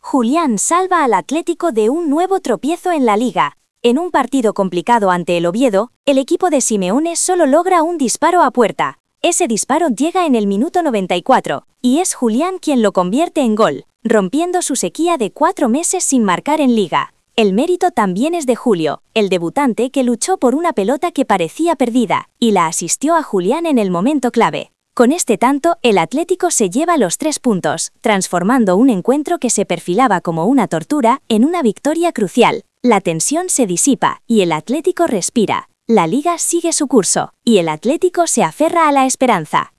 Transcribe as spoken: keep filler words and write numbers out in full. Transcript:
Julián salva al Atlético de un nuevo tropiezo en la Liga. En un partido complicado ante el Oviedo, el equipo de Simeone solo logra un disparo a puerta. Ese disparo llega en el minuto noventa y cuatro, y es Julián quien lo convierte en gol, rompiendo su sequía de cuatro meses sin marcar en Liga. El mérito también es de Julio, el debutante que luchó por una pelota que parecía perdida, y la asistió a Julián en el momento clave. Con este tanto, el Atlético se lleva los tres puntos, transformando un encuentro que se perfilaba como una tortura en una victoria crucial. La tensión se disipa, y el Atlético respira. La Liga sigue su curso, y el Atlético se aferra a la esperanza.